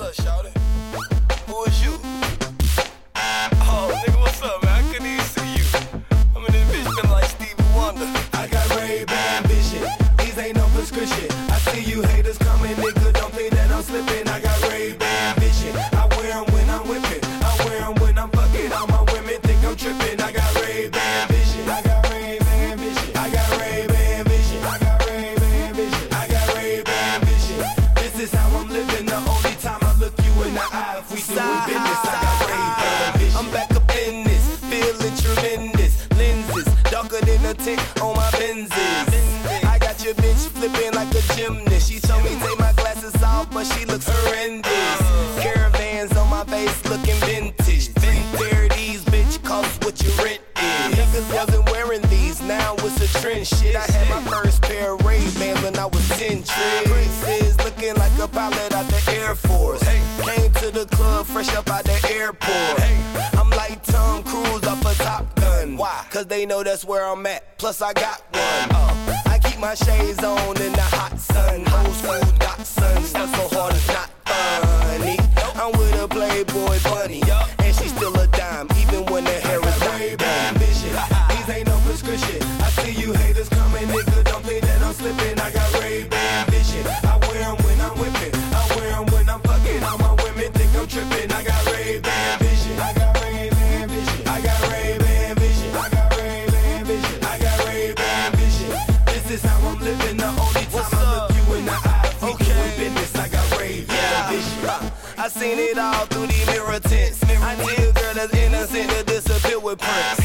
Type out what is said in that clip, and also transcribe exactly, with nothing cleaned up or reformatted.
up, shawty? Who is you? Oh, nigga, what's up, man? I couldn't even see you. I'm in this bitch feeling like Stevie Wonder. I got Ray-Ban vision. These ain't no prescription. I see you haters coming, nigga. Don't think that I'm slipping. I got Ray-Ban vision. I wear them when I'm whipping. I wear them when I'm fucking. All my women think I'm tripping. I got Ray-Ban vision. I got Ray-Ban vision. I got Ray-Ban vision. I got Ray-Ban vision. I got Ray-Ban vision. This is how I'm living. The only time I look you in the eye, if we doing business, I got Ray-Ban vision. I'm back up in this, feeling tremendous. Lenses darker than a tint on my Benzes. I got your bitch flipping like a gymnast. She told me take my glasses off, but she looks horrendous. Caravans on my face looking vintage. three thirties, bitch, cost what your rent is. Niggas wasn't wearing these, now it's a trend shit. I had my first pair of Ray-Bans when I was ten. Princes looking like a pilot out the Air Force. Came to the club fresh up out the airport. I'm like Tom Cruise off a Top Gun. Why? Cause they know that's where I'm at. Plus I got one. Uh, I keep my shades on in the hot sun. Old school Datsun, stuff so hard it's not funny. I'm with a Playboy bunny, and she's still a dime, even when the hair is not Ray-Ban vision. These ain't no prescription. I see you haters coming, nigga. Don't think that I'm slipping. I got Ray-Ban vision. I wear them when I'm whipping. I wear them when I'm fucking. All my women think I'm tripping. I got Ray-Ban vision. I got Ray-Ban vision. I got Ray-Ban vision. I got Ray-Ban vision. I got Ray-Ban vision. This is how I'm living. The only time I look you in the eye, if we doing business, I got Ray-Ban vision. I seen it all through the mirror tints. I need a girl that's innocent to disappear with Prince.